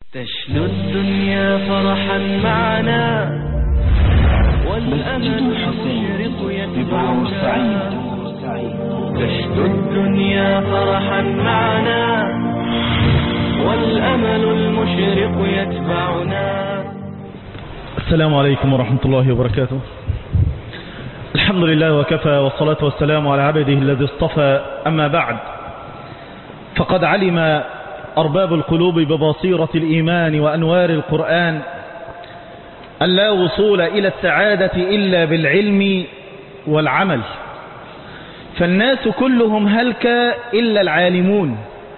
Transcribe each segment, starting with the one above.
تشنو الدنيا فرحا معنا والأمل المشرق يتبعنا. تشنو الدنيا فرحا معنا والأمل المشرق يتبعنا. السلام عليكم ورحمة الله وبركاته. الحمد لله وكفى، والصلاة والسلام على عبده الذي اصطفى. أما بعد، فقد علم أرباب القلوب ببصيرة الإيمان وأنوار القرآن أن لا وصول إلى السعادة إلا بالعلم والعمل، فالناس كلهم هلك إلا العالمون،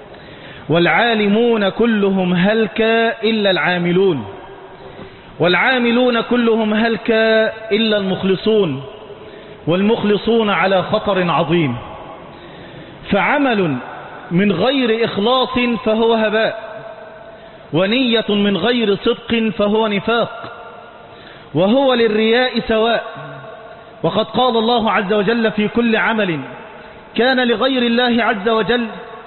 والعالمون كلهم هلك إلا العاملون، والعاملون كلهم هلك إلا المخلصون، والمخلصون على خطر عظيم. فعمل من غير إخلاص فهو هباء، ونية من غير صدق فهو نفاق، وهو للرياء سواء. وقد قال الله عز وجل في كل عمل كان لغير الله عز وجل: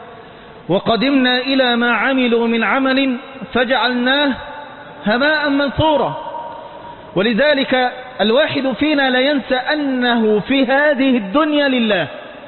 وقدمنا إلى ما عملوا من عمل فجعلناه هباء منثورا. ولذلك الواحد فينا لا ينسى أنه في هذه الدنيا لله،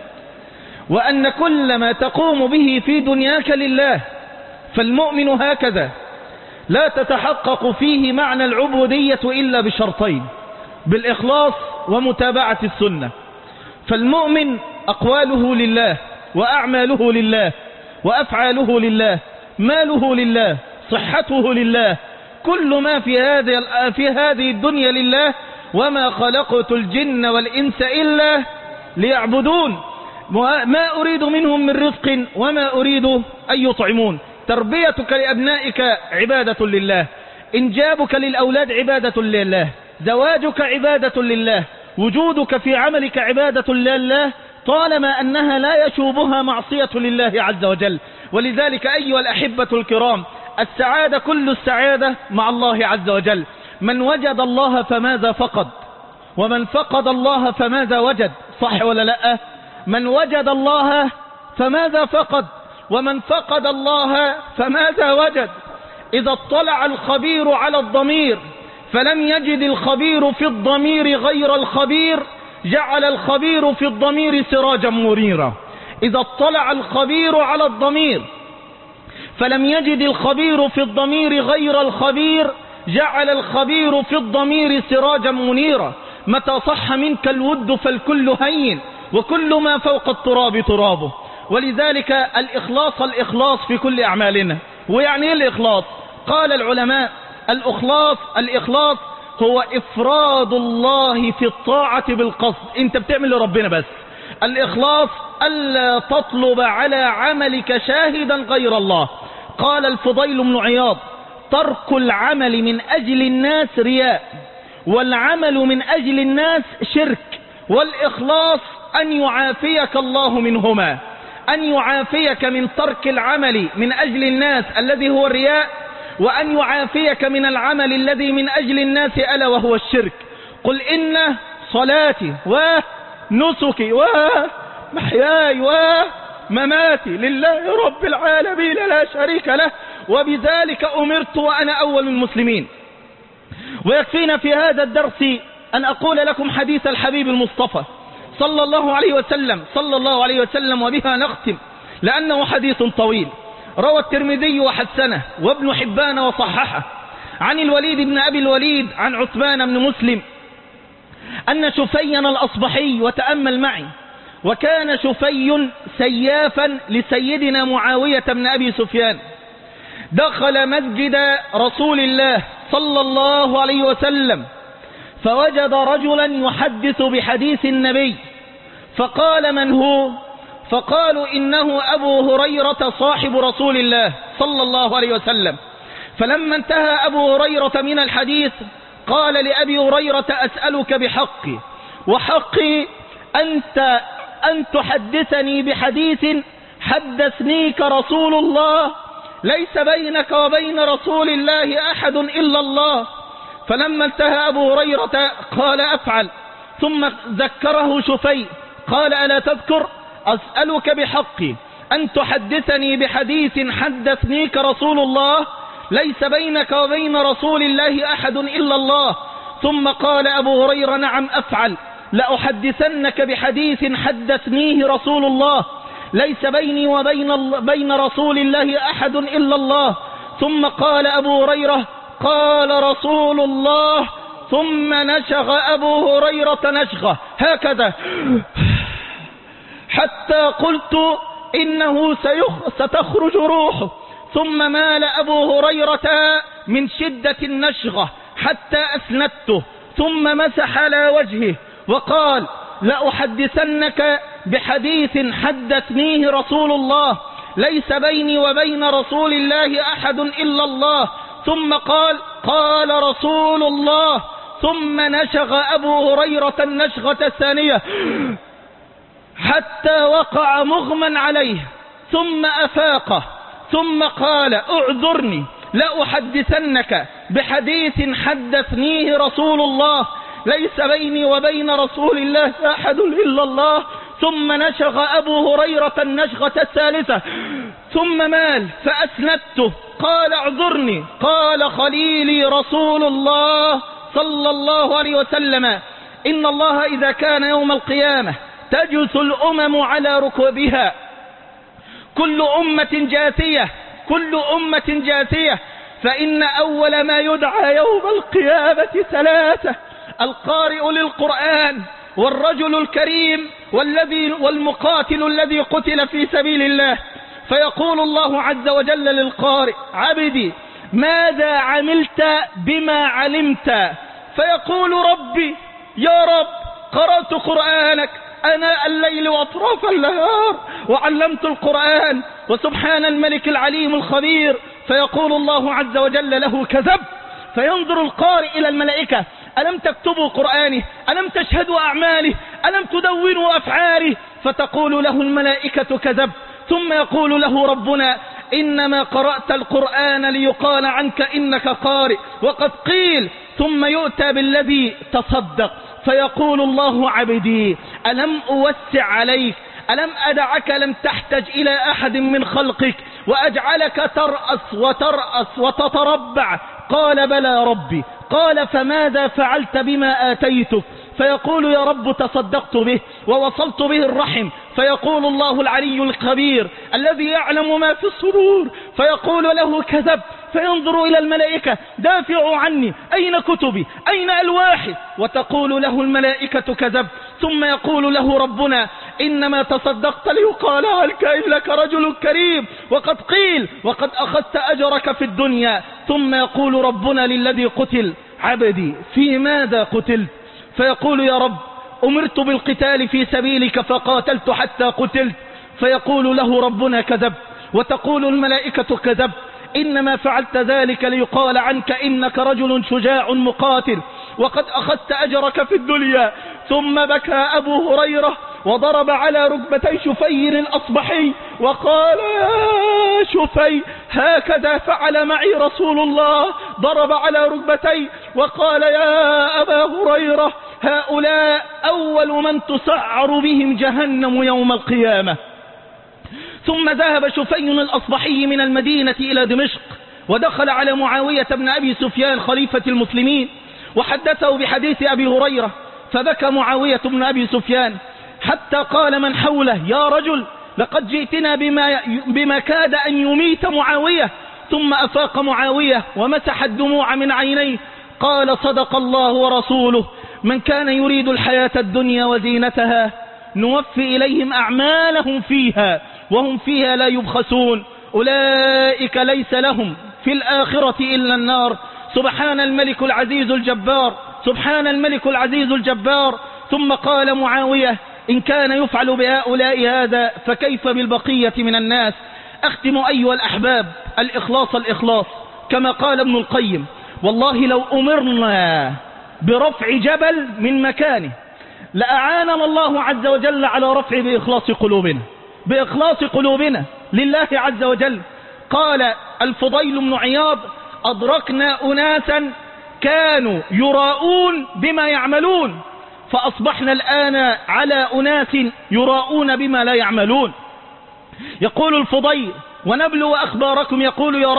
وأن كل ما تقوم به في دنياك لله. فالمؤمن هكذا لا تتحقق فيه معنى العبودية إلا بشرطين: بالإخلاص ومتابعة السنة. فالمؤمن أقواله لله، وأعماله لله، وأفعاله لله، ماله لله، صحته لله، كل ما في هذه الدنيا لله. وما خلقت الجن والإنس إلا ليعبدون ما أريد منهم من رزق وما أريد أن يطعمون. تربيتك لأبنائك عبادة لله، إنجابك للأولاد عبادة لله، زواجك عبادة لله، وجودك في عملك عبادة لله، طالما أنها لا يشوبها معصية لله عز وجل. ولذلك أيها الأحبة الكرام، السعادة كل السعادة مع الله عز وجل. من وجد الله فماذا فقد، ومن فقد الله فماذا وجد؟ صح ولا لا؟ من وجد الله فماذا فقد، ومن فقد الله فماذا وجد؟ إذا اطلع الخبير على الضمير فلم يجد الخبير في الضمير غير الخبير، جعل الخبير في الضمير سراجا منيرا. إذا اطلع الخبير على الضمير فلم يجد الخبير في الضمير غير الخبير، جعل الخبير في الضمير سراجا منيرا. متى صح منك الود فالكل هين، وكل ما فوق التراب ترابه. ولذلك الإخلاص في كل أعمالنا. ويعني إيه الإخلاص؟ قال العلماء: الإخلاص هو إفراد الله في الطاعة بالقصد. أنت بتعمل لربنا بس. الإخلاص ألا تطلب على عملك شاهدا غير الله. قال الفضيل بن عياض: ترك العمل من أجل الناس رياء، والعمل من أجل الناس شرك. والإخلاص أن يعافيك الله منهما، أن يعافيك من ترك العمل من أجل الناس الذي هو الرياء، وأن يعافيك من العمل الذي من أجل الناس ألا وهو الشرك. قل إن صلاتي ونسكي ومحياي ومماتي لله رب العالمين لا شريك له، وبذلك أمرت وأنا أول المسلمين. ويكفينا في هذا الدرس أن أقول لكم حديث الحبيب المصطفى صلى الله عليه وسلم، وبها نختم لأنه حديث طويل. روى الترمذي وحسنه، وابن حبان وصححه، عن الوليد بن أبي الوليد عن عثمان بن مسلم أن شفيا الأصبحي، وتأمل معي، وكان شفي سيافا لسيدنا معاوية بن أبي سفيان، دخل مسجد رسول الله صلى الله عليه وسلم فوجد رجلا يحدث بحديث النبي، فقال: من هو؟ فقالوا: إنه أبو هريرة صاحب رسول الله صلى الله عليه وسلم. فلما انتهى أبو هريرة من الحديث قال لأبي هريرة: أسألك بحقي، وحقي أن تحدثني بحديث حدثنيك رسول الله، ليس بينك وبين رسول الله أحد إلا الله. فلما انتهى أبو هريرة قال: أفعل. ثم ذكره شفي قال: ألا تذكر؟ أسألك بحقي أن تحدثني بحديث حدثنيك رسول الله، ليس بينك وبين رسول الله أحد إلا الله. ثم قال أبو هريرة نعم أفعل، لأحدثنك بحديث حدثنيه رسول الله ليس بيني وبين رسول الله أحد إلا الله. ثم قال أبو هريرة قال رسول الله، ثم نشغ أبو هريرة نشغة هكذا حتى قلت إنه ستخرج روحه. ثم مال أبو هريرة من شدة النشغة حتى أسندته، ثم مسح على وجهه وقال لأحدثنك بحديث حدثنيه رسول الله ليس بيني وبين رسول الله أحد إلا الله. ثم قال رسول الله، ثم نشغ أبو هريرة النشغة الثانية حتى وقع مغمى عليه، ثم أفاق، ثم قال اعذرني لأحدثنك بحديث حدثنيه رسول الله ليس بيني وبين رسول الله أحد إلا الله. ثم نشغ أبو هريرة النشغة الثالثة، ثم مال فأسندته قال اعذرني. قال خليلي رسول الله صلى الله عليه وسلم إن الله إذا كان يوم القيامة تجث الأمم على ركبها، كل أمة جاثية، فإن أول ما يدعى يوم القيامة ثلاثة: القارئ للقرآن، والرجل الكريم، والمقاتل الذي قتل في سبيل الله. فيقول الله عز وجل للقارئ: عبدي ماذا عملت بما علمت؟ فيقول: ربي يا رب قرأت قرآنك أناء الليل وأطراف النهار وعلمت القرآن، وسبحان الملك العليم الخبير. فيقول الله عز وجل له: كذب. فينظر القارئ إلى الملائكة: ألم تكتبوا قرآنه؟ ألم تشهدوا أعماله؟ ألم تدونوا أفعاله؟ فتقول له الملائكة: كذب. ثم يقول له ربنا: إنما قرأت القرآن ليقال عنك إنك قارئ، وقد قيل. ثم يؤتى بالذي تصدق، فيقول الله: عبدي ألم أوسع عليك؟ ألم أدعك لم تحتج إلى أحد من خلقك وأجعلك ترأس وتتربع؟ قال: بلى ربي. قال: فماذا فعلت بما آتيتك؟ فيقول: يا رب تصدقت به ووصلت به الرحم. فيقول الله العلي الخبير الذي يعلم ما في الصدور: فيقول له: كذب. فينظر إلى الملائكة: دافعوا عني، أين كتبي؟ أين ألواحي؟ وتقول له الملائكة: كذب. ثم يقول له ربنا: إنما تصدقت ليقال عنك إنك رجل كريم، وقد قيل وقد أخذت أجرك في الدنيا. ثم يقول ربنا للذي قتل: عبدي في ماذا قتلت؟ فيقول: يا رب أمرت بالقتال في سبيلك فقاتلت حتى قتلت. فيقول له ربنا: كذب. وتقول الملائكة: كذب. إنما فعلت ذلك ليقال عنك إنك رجل شجاع مقاتل، وقد أخذت أجرك في الدنيا. ثم بكى أبو هريرة وضرب على ركبتي شفي الأصبحي وقال: يا شفي هكذا فعل معي رسول الله. ضرب على ركبتي وقال: يا أبا هريرة هؤلاء أول من تسعر بهم جهنم يوم القيامة. ثم ذهب شفي الأصبحي من المدينة إلى دمشق، ودخل على معاوية بن أبي سفيان خليفة المسلمين، وحدثه بحديث أبي هريرة. فبكى معاوية بن أبي سفيان حتى قال من حوله: يا رجل لقد جئتنا بما كاد أن يميت معاوية. ثم أفاق معاوية ومسح الدموع من عينيه، قال: صدق الله ورسوله، من كان يريد الحياة الدنيا وزينتها نوفي إليهم أعمالهم فيها وهم فيها لا يبخسون، أولئك ليس لهم في الآخرة إلا النار. سبحان الملك العزيز الجبار، سبحان الملك العزيز الجبار. ثم قال معاوية: إن كان يفعل بهؤلاء هذا فكيف بالبقية من الناس؟ أختم أيها الأحباب: الإخلاص كما قال ابن القيم: والله لو أمرنا برفع جبل من مكانه لأعاننا الله عز وجل على رفع بإخلاص قلوبنا لله عز وجل. قال الفضيل بن عياض: أدركنا أناسا كانوا يراؤون بما يعملون، فأصبحنا الآن على أناس يراؤون بما لا يعملون. يقول الفضيل: ونبلو أخباركم، يقول: يا رب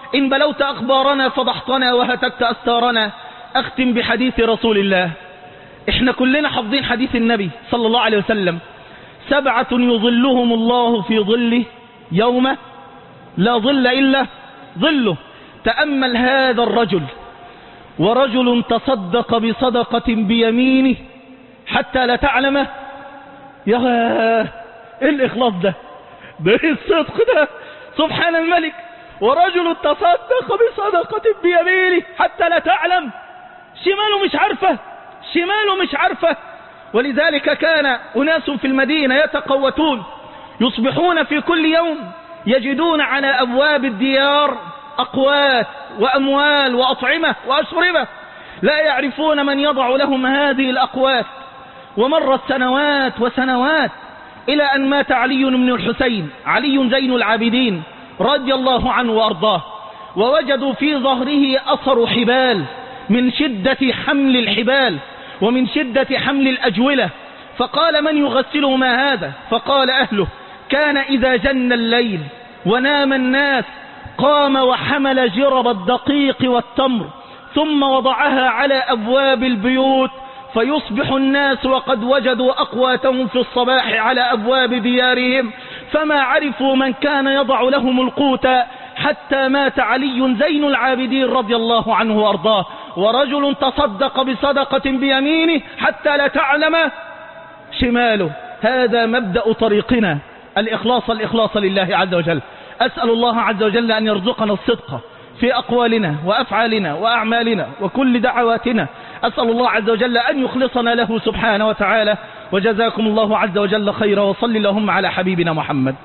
إن بلوت أخبارنا فضحتنا وهتكت أستارنا. أختم بحديث رسول الله. إحنا كلنا حافظين حديث النبي صلى الله عليه وسلم: 7 يظلهم الله في ظله يوم لا ظل إلا ظله. تأمل هذا الرجل: ورجل تصدق بصدقة بيمينه حتى لا تعلم. يا إيه الإخلاص ده إيه الصدق ده؟ سبحان الملك. ورجل تصدق بصدقة بيمينه حتى لا تعلم. شماله مش عارفة، شماله مش عارفة. ولذلك كان أناس في المدينة يتقوتون، يصبحون في كل يوم يجدون على أبواب الديار أقوات وأموال وأطعمة وأشربة، لا يعرفون من يضع لهم هذه الأقوات. ومرت سنوات وسنوات إلى أن مات علي بن الحسين، علي زين العابدين رضي الله عنه وأرضاه، ووجدوا في ظهره أثر حبال من شدة حمل الحبال ومن شدة حمل الأجولة. فقال: من يغسله ما هذا؟ فقال أهله: كان إذا جن الليل ونام الناس قام وحمل جرب الدقيق والتمر ثم وضعها على أبواب البيوت، فيصبح الناس وقد وجدوا أقواتهم في الصباح على أبواب ديارهم، فما عرفوا من كان يضع لهم القوت حتى مات علي زين العابدين رضي الله عنه وأرضاه. ورجل تصدق بصدقة بيمينه حتى لا تعلم شماله. هذا مبدأ طريقنا، الإخلاص لله عز وجل. أسأل الله عز وجل أن يرزقنا الصدق في أقوالنا وأفعالنا وأعمالنا وكل دعواتنا. أسأل الله عز وجل أن يخلصنا له سبحانه وتعالى. وجزاكم الله عز وجل خيرا، وصل اللهم على حبيبنا محمد.